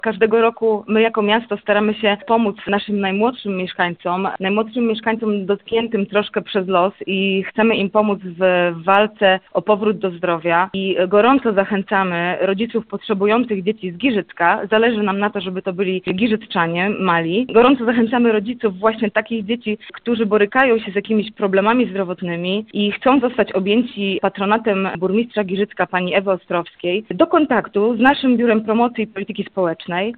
Każdego roku my jako miasto staramy się pomóc naszym najmłodszym mieszkańcom dotkniętym troszkę przez los i chcemy im pomóc w walce o powrót do zdrowia i gorąco zachęcamy rodziców potrzebujących dzieci z Giżycka. Zależy nam na to, żeby to byli giżycczanie mali. Gorąco zachęcamy rodziców właśnie takich dzieci, którzy borykają się z jakimiś problemami zdrowotnymi i chcą zostać objęci patronatem burmistrza Giżycka pani Ewy Ostrowskiej do kontaktu z naszym Biurem Promocji i Polityki Społecznej.